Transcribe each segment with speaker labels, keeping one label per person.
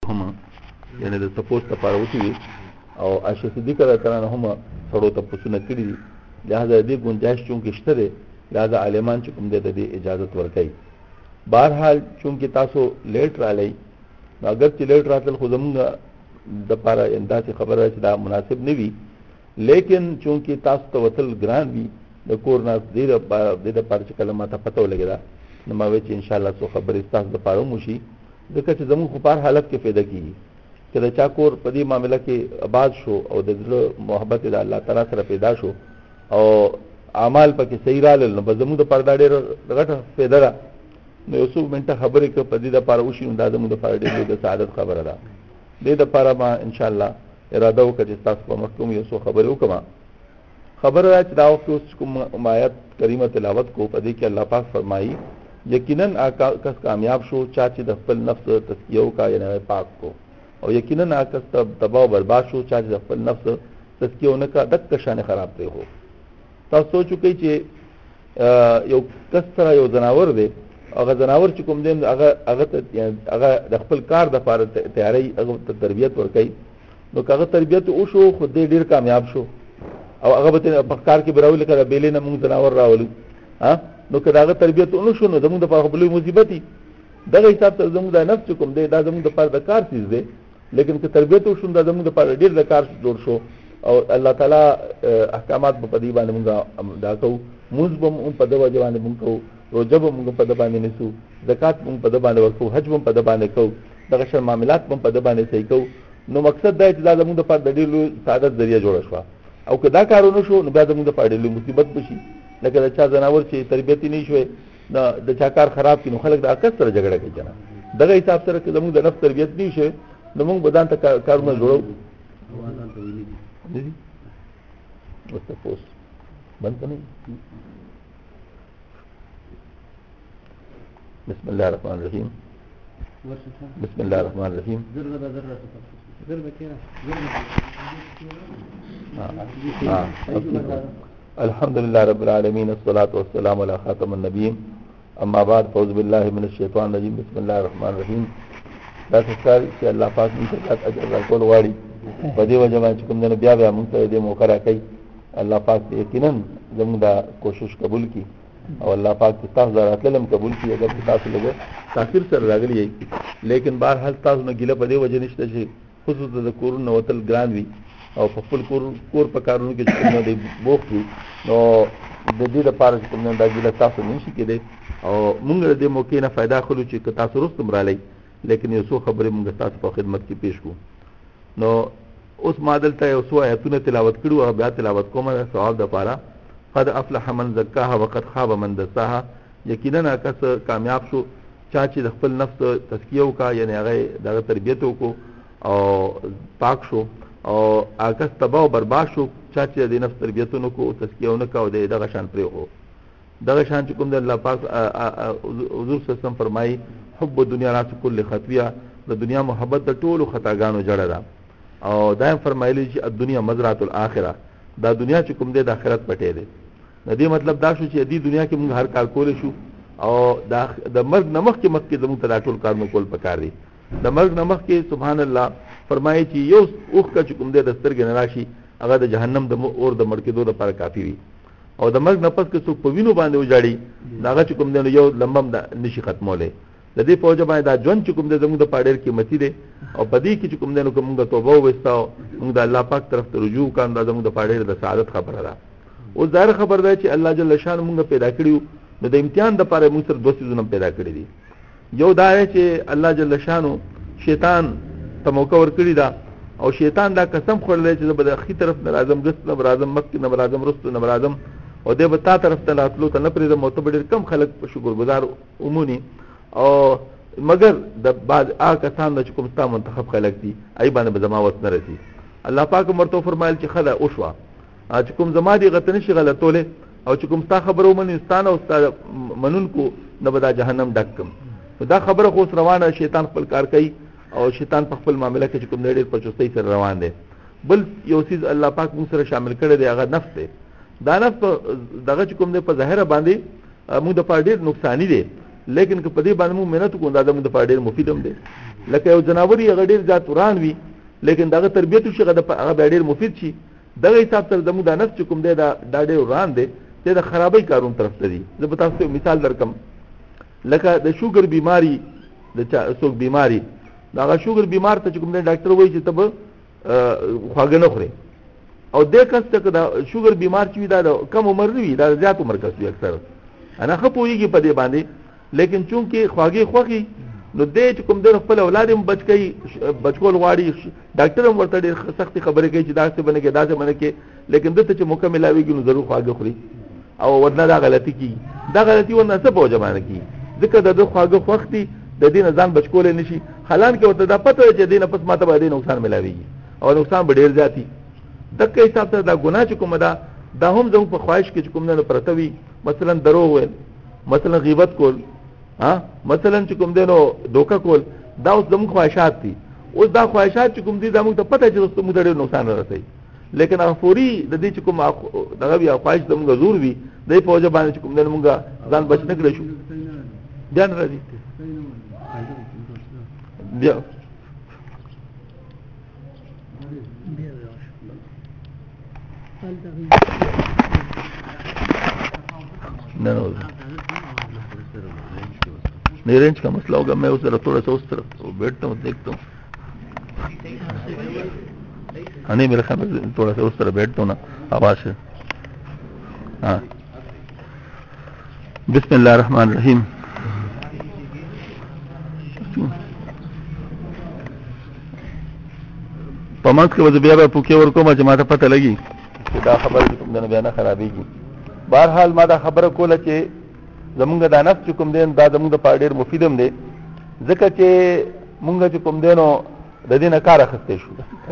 Speaker 1: هم یعنی د تپوس لپاره وشوي او عائشة صدیقه رضی الله عنها هم سړو تپوسونه کړي دي، لهذا دې گنجائش چونکې شته دی، لهذا عالمان چې کوم دی د دې اجازت ورکوي. بهرحال چونکې تاسو لیټ رالی، اگر چې لیټ راتل خو زمونږ د پاره انداسې خبره چې دا مناسب نه وي، لیکن چونکې تاسو ته وتل ګران وي د کور نه، دې دپاره چې کله ماته پته ولګېده نو ما وایي چې انشاءالله څو خبرې ستاسو دپاره هم وشي، ځکه چې زمونږ خو په هر حالت کې فایده کېږي چې د چا کور په دې معامله کې آباد شو او د زړه محبت د الله تعالی سره پیدا شو او اعمال پکې صحیح رالل، نو به زمونږ دپاره دا ډېره غټه فایده ده. نو یو څو منټه خبرې که په دې دپاره وشي نو دا زمونږ دپاره ډېر د سعادت خبره ده. دې دپاره ما انشاءالله اراده وکړه چې ستاسو په مخ کې یو څو خبرې وکړم. خبره ده چې دا وخت اوس کوم آیت کریمه تلاوت کو، په دې کې الله پاک فرمایي یقینا کس کامیاب شو چا چې د خپل نفس تزکیه وکړه یعنې پاک کو، او یقینا کس تباہ و برباد شو چا چې د خپل نفس تزکیه ونه کړه دک شان خراب پرې هو. تاسو سوچ وکړئ چې یو کس سره یو ځناور دی، هغه ځناور چې کوم دی هغه د خپل کار دپاره تیاری هغه ته تربیت ورکوي، نو که هغه تربیت وشو خو دی ډېر کامیاب شو او هغه به په کار کې به راولي که د بیلې نه مونږ ځناور راولو، نو که د هغه تربیت ونه شو نو زمونږ دپاره خو لوی مصیبت وي. دغه حساب سره زمونږ دا نفس چې کوم دی دا زمونږ دپاره د کار څیز دی، لیکن که تربیت وشو دا زمونږ دپاره ډېر د کار جوړ شو او الله تعالی احکامات به په دې باندې مونږ دا کوو، مونځ به هم په ده وجه باندې مونږ کوو، روژه به مونږ په ده باندې نیسو، زکات مونږ په ده باندې ورکوو، حج به په ده باندې کوو، دغه شان معاملات به په ده باندې صحیح کوو. نو مقصد دا چې دا زمونږ دپاره د ډېر لوی سعادت ذریعه جوړه شوه. او که دا کار ونه شو نو بیا زمونږ دپاره ډېر لوی مصیبت به شي، لکه د چا ځناور چې تربیت یې نه شوی د چا کار خراب کړي نو خلک د عکس سره جګړه کوي که نه. دغه حساب سره که زمونږ د نفس تربیت نه شوی نو مونږ به ځان ته کارونه جوړو. اوس تپوس بند که نه. بسم الله الرحمن الرحیم. بسم الله الرحمن الرحیم. الحمد لله رب العالمين الصلاة والسلام على خاتم النبيين اما بعد فاعوذ بالله من الشیطان الرجیم بسم الله الرحمن الرحیم. دا څه چې الله پاک موږ ته اجر ورکول غواړي، په دې وجه باندې کوم نه بیا موږ ته دې موقع راکړي. الله پاک یقینا زموږ دا کوشش قبول کړي او الله پاک تاسو راتلم قبول کړي. اگر تاسو لږ تاخير سره راغلي یې، لیکن بهرحال تاسو نه ګیله په دې وجه نشته چې خصوصا د کورونو وتل ګران وي او په خپل کور په کارونو کې چې نه دی بوخت وي، نو د دې لپاره چې کوم نه دا ګیله تاسو نه شي کېدی او موږ د دې موقع نه فائدہ اخلو چې تاسو رستم رالی، لیکن یو څو خبرې موږ تاسو په خدمت کې پیښ کوو. نو اوس ما دلته یو څو آیتونه تلاوت کړو او بیا تلاوت کوم د ثواب لپاره. قد افلح من زکاها وقد خاب من دساها. یقینا کس کامیاب شو چا چې د خپل نفس تزکیه وکړه یعنی هغه دغه تربیت وکړو او پاک شو، او هغه تباہ او برباد شو چا چې د نفس تربیتونو کو تزکیه ونه کاو دغه شان پرې هو. دغه شان چې کوم د الله پاک حضور صلی الله علیه وسلم فرمایي حب الدنیا راس کل خطیه، د دنیا محبت د ټولو خطاګانو جړه ده. او دایم فرمایلی چې الدنیا مزرعه الاخره، دا دنیا چې کوم دی د آخرت پټې دی. د دې مطلب دا شو چې دې دنیا کې موږ هر کار کول شو او د مرګ نمخ کې مخکې زموږ ته ټول کارونه کول پکار دي. د مرګ نمخ کې سبحان الله فرمایي چې یو اوخ کا چې کوم دی د سترګې نه راشي هغه د جهنم د اور د مړ کېدو لپاره کافي وي، او د مرګ نه پس که څوک په وینو باندې وجاړي هغه چې کوم دی یو لمبم نشي ختمولی. د دې په وجه باندې دا ژوند چې کوم دی زموږ د پاره ډېر قیمتي دی او په دې کې چې کوم دی نو موږ توبه وویستو، موږ د الله پاک طرف ته رجوع وکړو، دا زموږ د پاره ډېر د سعادت خبره ده. اوس ظاهر خبر ده چې الله جل شان موږ پیدا کړیو، نو د امتحان د پاره موږ سره دوه څیزونه پیدا کړی دي. یو دا دی چې الله جل شانو شیطان ته موقع ورکړی دا، او شیطان دا قسم خوړلی چې به د اخی طرف نه راځم، دست نه راځم، مخکې نه راځم، رستو نه راځم، او دې به تا طرف ته راتلو ته نه پرېږدم، او ته به ډېر کم خلک په شکرګزار عمومي او مگر د بعض هغه کسان چې کوم ستا منتخب خلک دي ای باندې به زما وس نه رسي. الله پاک مرته فرمایل چې خله اوشوا چې کوم زما دي غته نشي غلطوله، او چې کوم ستا خبرو منې ستانه او ستا منونکو نه به دا جهنم ډک کم. دا خبره خو روانه، شیطان خپل کار کوي او شیطان په خپل معاملې کې چې کوم ډېر په چوستۍ سره روان دی. بل یو چیز الله پاک موږ سره شامل کړی دی، هغه نفس دی. دا نفس دغه چې کوم دی په ظاهره باندې موږ د پاره ډېر نقصانی دی، لیکن که په دې باندې موږ مهنت کوو دا زموږ د پاره ډېر مفید هم دی. لکه یو جناور یې هغه ډېر زیات وران وي لیکن دغه تربیت وشي هغه ډېر مفید شي. دغه حساب سره زموږ د نفس چې کوم دی دا ډېر وران دی چې د خرابۍ کارونو طرف ته دي. زه به تاسو ته مثال درکم لکه د شوګر بیماری د څوک بیماری دا شوګر بیمار ته چې کوم دی ډاکټر وایي چې ته به خواږه نه خورې او دې کس ته دا شوګر بیمار چې وي دا کم عمر نه وي دا زیات عمر کس وي اکثر انا ښه پوهېږي په دې باندې لیکن چونکې خواږې خوښي نو دې چې کوم دی خپل اولاد هم بچکول غواړي ډاکټر هم ورته ډېر سختې خبرې کوي چې داسې به نه کې داسې به نه کې لیکن دلته چې موقع ملاوېږي نو ضرور خواږه خوري او ورنه دا غلطي کېږي. دا غلطي ورنه څه په وجه باندې کېږي ځکه د ده خواږه خوښ دي د دې نه ځان بچ کولی نه شي حالانکې ورته دا پته ده چې دې نه پس ماته به دې نقصان ملاوېږي او نقصان به ډېر زیات وي. دغه حساب سره دا ګناه چې کومه ده دا هم زموږ په خواهش کې چې کوم نه پرته وي مثلا دروغ ویل مثلا غیبت کول مثلا چې کوم دی نو دوکه کول دا اوس زموږ خواهشات دي. اوس دا خواهشات چې کوم دي دا موږ ته پته چې موږ ته ډېر نقصان نه رسوي لیکن هغه فوري د دې چې کوم دغه وي خواهش زموږ زور وي دی په وجه باندې چې کوم دی موږ ځان بچ نه کړی شو بیا نه راځي بیا نه नहीं रेंज का मसला होगा. मैं उस तरफ थोड़ा सा उस तरफ बैठता हूँ देखता हूँ. हाँ नहीं मेरा ख्याल थोड़ा सा उस तरफ बैठता हूँ ना आवाज से. हाँ बिस्मिल्लाह रहमान रहीम. पमांस के वजह बया पुके और को माचे माता पता लगी कि दा खबर तुम दन बयाना खराबेगी. बहरहाल ما دا خبره کوله چې زمونږ د نفس چې کوم دین دا زمونږ د پاره ډېر مفید هم دی ځکه چې مونږ چې کوم دینو د دې نه کار اخیستی شو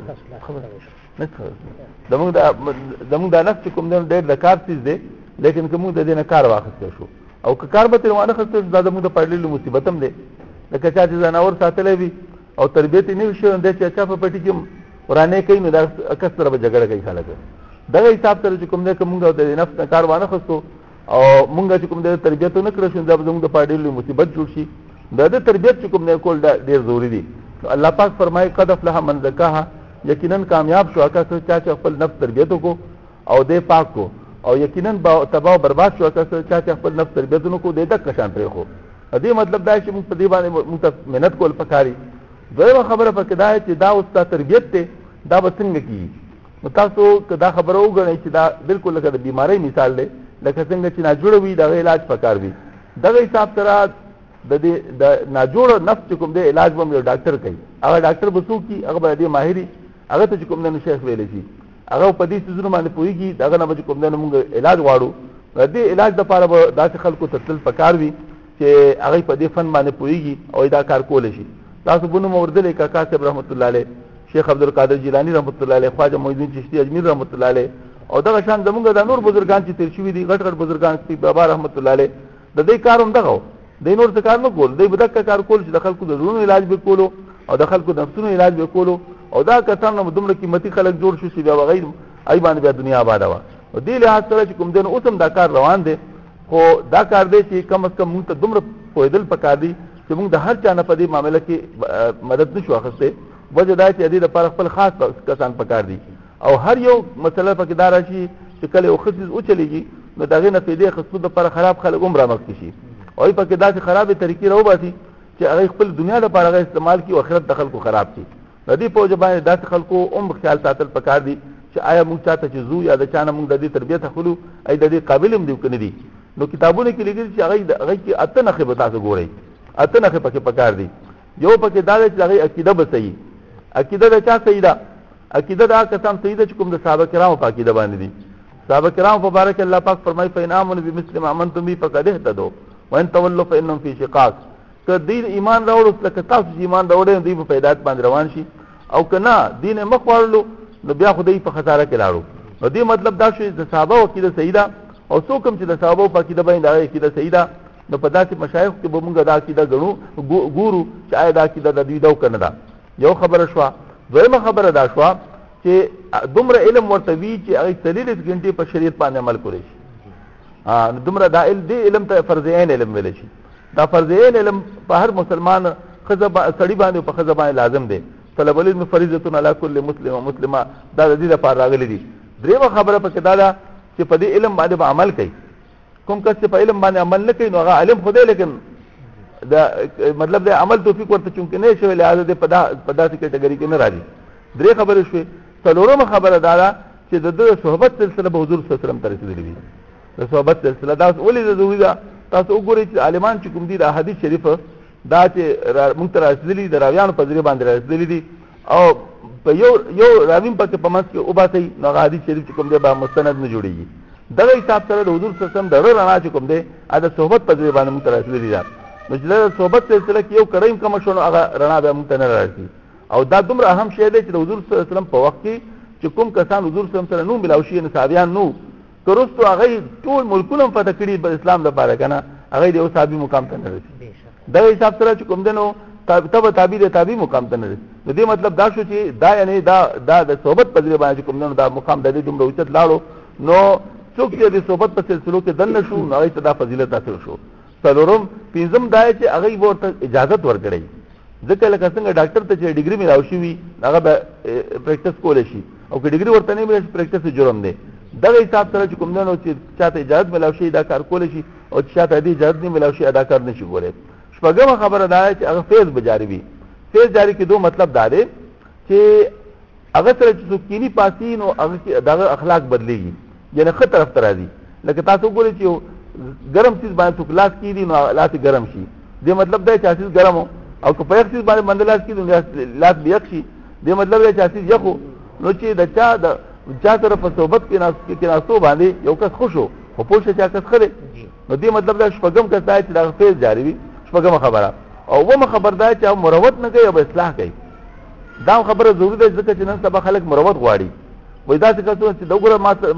Speaker 1: زمونږ د نفس چې کوم دین ډېر د کار څیز دی لیکن که مونږ د دې نه کار واخیستی شو او که کار به ترې وانه اخیستی شو دا زمونږ د پاره ډېر مصیبت هم دی. لکه چا چې ځناور ساتلی وي او تربیت یې نه وي شوی دی چې چا په پټي کې ورانې کوي نو دا کس سره به جګړه کوي خلک. دغه حساب سره چې کوم دی که مونږ د نفس نه کار وانه اخیستو او مونږ چې کوم د تربیت نه کړو شو دا زموږ د پاره ډېر مصیبت جوړ شي. د تربیت چې کوم نه کول ډېر ضروری دي. الله پاک فرمایي قد افلح من زکاها یقینا کامیاب شو هغه چا چې خپل نفس تربیت کو او دې پاک کو او یقینا تباہ او برباد شو هغه چا چې خپل نفس تربیت کو دې تک کشان پرې خو. دې مطلب دا چې موږ په دې باندې موږ مهنت کول پکاري. دویمه خبره پکې دا چې دا اوس تربیت ته دا به څنګه کیږي نو تاسو که دا خبره وګڼئ چې دا بالکل لکه د بیماری مثال دی لکه څنګه چې ناجوړه وي دغه علاج پکار وي. دغه حساب سره د ناجوړه نفس چې کوم دی علاج به یو ډاکټر کوي. هغه ډاکټر به څوک وي هغه به دې ماهري هغه ته چې کوم دی شیخ ویلی شي هغه په دې څیزونو باندې پوهېږي دغه نه به چې کوم دی موږ علاج غواړو د دې علاج دپاره به داسې خلکو ته تل پکار وي چې هغه په دې فن باندې پوهېږي او دا کار کولی شي. تاسو به نوم اورېدلی کاکا صاحب رحمت الله علیه شیخ عبدالقادر جیلانی رحمت الله علیه خواجه معین چشتی اجمیر رحمت الله علیه او دغه شان زمونږ د نور بزرګان چې تیر شوي دي غټ غټ بزرګان سپي بابا رحمت الله علیه د دې کار هم دغه و. دی نور څه کار نه کول دی به دغه کار کول چې د خلکو د زړونو علاج به کولو او د خلکو د نفسونو علاج به کولو او دا کسان هم دومره قیمتي خلک جوړ شو چې بیا بغیر ای باندې بیا دنیا آباده وه. او دې لحاظ سره چې کوم دی نو اوس هم دا کار روان دی خو دا کار دی چې کم از کم مونږ ته دومره پوهېدل پکار دي چې مونږ د هر چا نه په دې معامله کې مدد نه شو اخیستی. وجه دا چې دې لپاره خپل خاص کسان پکار دي او هر یو مسله پکې دا راشي چې کله یو ښه څیز وچلېږي نو د هغې نه فایدې اخیستو دپاره خراب خلک هم رامخکې شي او ای پکې داسې خرابې طریقې راوباسي چې هغه خپل دنیا لپاره هغه استعمال کړي او آخرت د خلکو خراب شي. د دې په وجه باندې داسې خلکو هم خیال ساتل پکار دي چې آیا موږ چاته چې ځو یا د چا نه موږ د دې تربیت اخلو ای د دې قابل هم دي که نه دي. نو کتابونو کې لیکلي چې هغه کې اته نښې به تاسو ګورئ اته نښې پکې پکار دي. یو پکې دا دی چې هغې عقیده به صحیح عقیده د چا صحیح ده عقیده د هغه کسان صحیح ده چې کوم د صحابه کرامو په عقیده باندې دي. صحابه کرامو په باره کې الله پاک فرمایي فإن آمنوا بمثل ما آمنتم به فقد اهتدوا وإن تولوا فإنهم في شقاق. که دین ایمان راوړو لکه تاسو چې ایمان راوړئ دوی په هدایت باندې روان شي او که نه دین یې مخ واړلو نو بیا خو دوی په خساره کې لاړو. نو دې مطلب دا شو د صحابه عقیده صحیح ده او څوک هم چې د صحابه په عقیده باندې هغه عقیده صحیح ده نو په داسې مشایخ کې به مونږ دا عقیده ګورو چې آیا دا عقیده د دوی ده او که نه ده. یو خبره شوه. دویمه خبره دا شوه چې دومره علم ورته وي چې هغې 40 ګنټې په شریعت باندې عمل کولی شي. دومره دا دې علم ته فرض عین علم ویلی شي دا فرض عین علم په هر مسلمان سړي باندې په ښځه باندې لازم دی. طلب العلم فریضة علی کل مسلم و مسلمه دا د دې لپاره راغلي دي. درېمه خبره پکې دا ده چې په دې علم باندې به عمل کوي. کوم کس چې په علم باندې عمل نه کوي نو هغه علم خو دی لیکن دا مطلب د عمل توفیق ورته چونکې نه شوی لہذا د په داسې کټګوري کې نه راځي. درې خبرې شوې. څلورمه خبره دا ده چې د صحبت سلسله به حضور صلی الله علیه وسلم ته رسېدلې وي. د صحبت سلسله دا ولې ضروري ده؟ تاسو وګورئ چې عالمان چې کوم دي د حدیث شریف دا چې موږ ته رسېدلي د راویانو په ذریعه باندې رسېدلي دي او په یو راویم پکې په منځ کې وباسئ نو هغه حدیث شریف چې کوم دی به مستند نه جوړېږي. دغه حساب سره د حضور صلی الله علیه وسلم د رڼا چې کوم دی د صحبت په ذریعه باندې موږ ته رسېدلي ده. نو چې د صحبت سلسله کې یو کړی کم شو نو هغه رڼا به موږ ته نه راځي. او دا دومره اهم شی دی چې د حضور صلی الله علیه وسلم په وخت کې چې کوم کسان حضور صلی الله علیه وسلم سره نو ملاو شي صحابیان نو ترستو هغه ټول ملکونه فتح کړي په اسلام لپاره کنه هغه د صحابي مقام ته نه رسي. دا حساب سره چې کوم دنو تبع تابع مقام ته نه رسي. نو دې مطلب دا شو چې دا یعنی دا د صحبت په ذریعہ باندې کوم دنو دا مقام د دې دومره اوچت لاړو نو څوک چې د صحبت په سلسلو کې دنه شو نو هغه ته دا فضیلت حاصل شو. څلورم پنځم دا چې هغه ورته اجازه ورکړي ځکه لکه څنګه ډاکټر ته چې ډیګري ملاوي شي هغه به پریکټس کولای شي او که ډیګري ورته نه ملي پریکټس جرم دی. دغه حساب سره چې کوم نه چې چاته اجازه ملاوي شي دا کار کولای شي او چې چاته دې اجازه نه ملاوي شي دا کار نشي کولای. شپږمه خبره دا چې هغه فیض بجاری وي. فیض جاری کې دوه مطلب دا دی چې هغه سره چې سکینی پاسي نو هغه دغه اخلاق بدلېږي یعنی ښه طرف ته راځي. لکه تاسو ګورئ چې ګرم چیز باندې تو کلاس کیږي نو لاس ګرم شي. دې مطلب دا چې چیز ګرم او که په یو چیز باندې مندلاس کیږي نو لاس بیخ شي. دې مطلب دا چې چیز یخو نو چې د چا طرف په صحبت کې ناستو باندې یو کس خوش هو او پوه شي چې کس خره نو دې مطلب دا شپږم کس دا چې دا فیض جاری وي. شپږم خبره او ومه خبر دا چې مروت نه کوي او اصلاح کوي. دا خبره ضروري ده ځکه چې نن سبا خلک مروت غواړي. وای دا څه کسونه چې دغه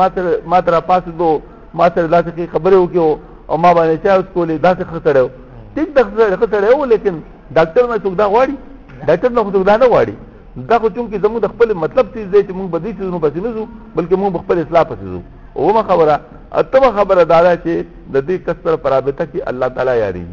Speaker 1: ما تر پاسه دو ما سره داسې خبرې وکړو او ما باندې چا کولې داسې خطرې ټیک دغه خطرې و لیکن ډاکټر نه څوک دا غواړي ډاکټر نه څوک دا نه غواړي. دا خو چونکې زموږ د خپل مطلب چیز دی چې موږ بدې چیزونو پسې نه ځو بلکې موږ خپل اصلاح پسې ځو. اومه خبره اتمه خبره دا ده چې د دې کس سره په رابطه کې الله تعالی یادېږي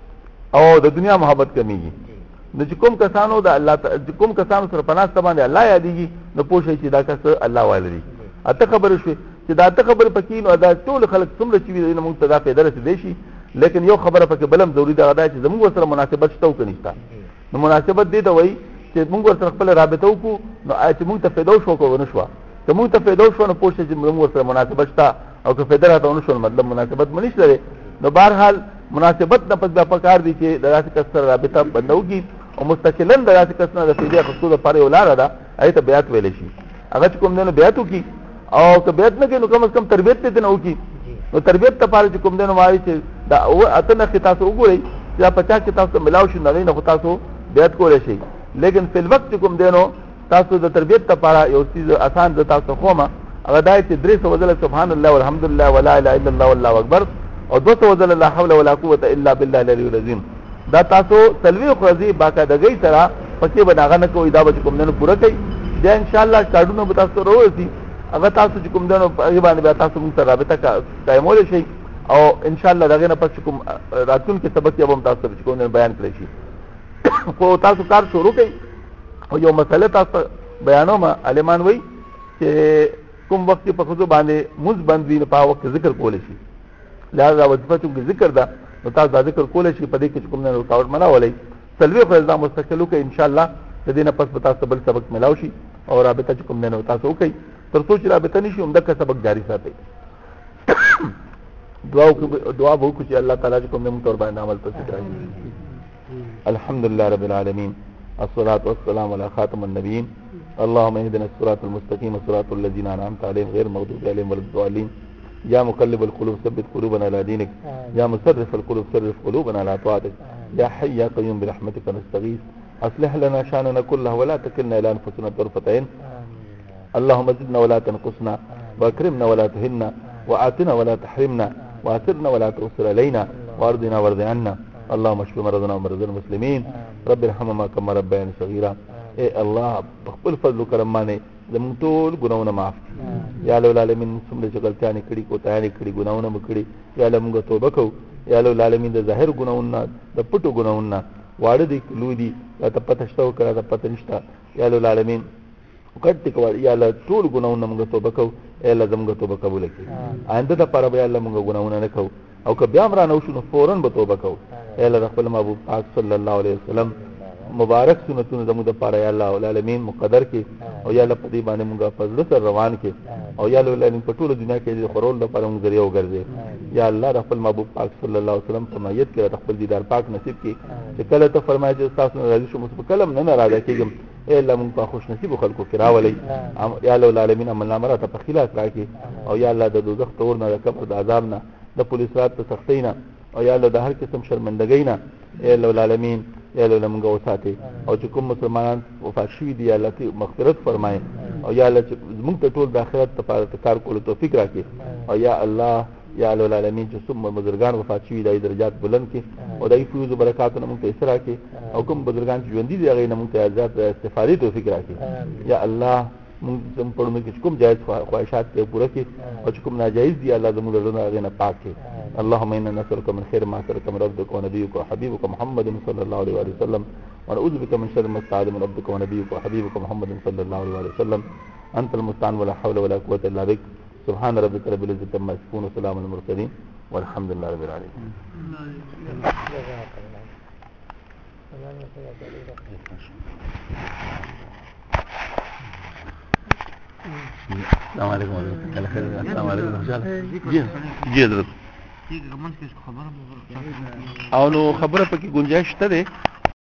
Speaker 1: او د دنیا محبت کمیږي. نو چې کوم کسانو د الله کوم کسانو سره په ناسته باندې الله یادېږي نو پوه شئ چې دا کس الله والی دی. اته خبره شوې چې دا ته خبره پکې نو دا ټول خلک څومره چې وي موږ ته دا پیدا رسېدی شي لیکن یو خبره پکې بلم ضروري ده دا چې زموږ سره مناسبت شته او که نشته. نو مناسبت دې ته وایي چې موږ سره خپل رابطه وکړو نو چې موږ ته پیدا شو کو نه شو که موږ ته پیدا شو نو پوه شئ چې موږ سره مناسبت شته او که پیدا راته ونه شو مطلب مناسبت مو نشته دی. نو بهرحال مناسبت نه پس بیا پکار دي چې د داسې کس سره رابطه بنده وکړي او مستقلا د داسې کس نه د فایدې اخیستو دپاره یو لاره ده هغې ته بیعت ویلی شي. هغه چې کوم دی نو بیعت وکړي او که بیعت نه کوي نو کم از کم تربیت ته نه وکړي. نو تربیت لپاره چې کوم دی نو وایي چې دا اته نښې تاسو وګورئ چې دا 50 کې تاسو ملاو شي نو هغې نه خو تاسو بیعت کولی شئ لیکن فی الوقت چې کوم دی نو تاسو د تربیت لپاره یو څیز آسان د تاسو خومه هغه دا چې 300 ځله سبحان الله والحمدلله ولا اله الا الله والله اکبر او 200 ځله لا حول ولا قوه الا بالله العلی العظیم. دا تاسو تلوي خرزي باقاعدګۍ سره پکې بناغه نه کوئ دا به کوم دنو پوره کوي دا ان شاء الله کارډونو به تاسو وروسي هغه تاسو چې کوم دنو په باندې به تاسو موږ سره رابطه قائمول شي او ان شاء الله دغه نه پس کوم راتون کې سبق یې هم تاسو چې کوم بیان کړی شي. خو تاسو کار شروع کړئ او یو مسله تاسو بیانوم علمان وای چې کوم وخت په خود باندې موږ باندې په وخت ذکر کولای شي لہذا وظیفه چې ذکر ده نو تاسو دا ذکر کولای شي په دې کې کوم نه رکاوټ منا ولای سلوي خو ځم مستقلو کې ان شاء الله د دې نه پس به تاسو بل سبق ملاو شي او رابطه چې کوم نه تاسو وکړي تر څو چې رابطه نشي هم دغه سبق جاری ساتي. دعا وکړو چې الله تعالی کوم نه تور باندې عمل پسې کوي. الحمدلله رب العالمین الصلاة والسلام على خاتم النبيين اللهم اهدنا الصراط المستقيم صراط الذين أنعمت عليهم غير المغضوب عليهم ولا الضالين. يا مقلب القلوب ثبت قلوبنا على دينك يا مصرف القلوب صرف قلوبنا على طاعتك يا حي يا قيوم برحمتك نستغيث اصلح لنا شاننا كله ولا تكلنا إلى أنفسنا طرفة عين. اللهم زدنا ولا تنقصنا واكرمنا ولا تهنا وآتنا ولا تحرمنا وآثرنا ولا تؤثر علينا وارضنا وارض عنا. اللهم اشف مرضنا ومرضى المسلمين رب ارحمهما كما ربياني صغيرا. اے الله بخپل فضل و کرم باندې زموږ ټول ګناونه معاف کړي یا الله العالمین څومره چې غلطیاں کړي کوتاهیاں کړي ګناونه مو کړي یا الله موږ توبه کوو یا الله العالمین د ظاهر ګناونه د پټو ګناونه واړه دي لوی دي ته پته شته او کړه ته پته نشته یا الله العالمین کټ کول یا الله ټول ګناونه موږ توبه کوو یا الله زموږ توبه قبول کړي آینده د پاره به الله موږ ګناونه نه کوو او که بیا امر نه وشو نو فورن به توبه کوو یا الله خپل محبوب پاک صلی الله علیه وسلم مبارک سنتونه زموږ د پاره یا الله العالمین مقدر کې او یا الله په دې باندې موږ فضل سره روان کې او یا الله العالمین په ټول دنیا کې د خورول د پاره موږ ذریعہ وګرځي یا الله خپل محبوب پاک صلی الله علیه وسلم فرمایت کړه خپل دیدار پاک نصیب کې چې کله ته فرمایي چې تاسو راضي شو مس کلم نه راځي کېږم اے الله موږ په خوش نصیب خلکو کې راولي یا الله العالمین عمل نامه ته په خلاف راکې او یا الله د دوزخ تور نه د قبر د عذاب نه د پولیس رات ته سختۍ نه او یا الله د هر قسم شرمندګۍ نه اے الله العالمین یا الله موږ وساتي او چې کوم مسلمانان وفات شوي دي یا الله مغفرت فرمایي او یا الله چې موږ ته ټول د آخرت لپاره کار کولو توفیق راکړي او یا الله یا الله العالمین چې څومره بزرګان وفات شوي دي درجات بلند کړي او دای فیوز برکاتونه موږ ته اسرا کړي او کوم بزرګان چې ژوند دي هغه نه موږ ته آزاد استفادې توفیق راکړي یا الله موږ زم پړو کې کوم جایز خواهشات ته پوره کړي او چې کوم ناجایز دي الله زموږ له هغه نه پاک کړي اللهم انا نسالك من خير ما سالك من ربك ونبيك وحبيبك محمد صلى الله عليه وسلم ونعوذ بك من شر ما استعاذ من ربك ونبيك وحبيبك محمد صلى الله عليه وسلم انت المستعان ولا حول ولا قوه الا بك سبحان ربك رب العزه عما يصفون وسلام على المرسلين والحمد لله رب العالمين السلام عليكم ورحمة الله وبركاته. السلام عليكم ورحمة الله. جی حضرت. او نو خبره پکې گنجائش شته ده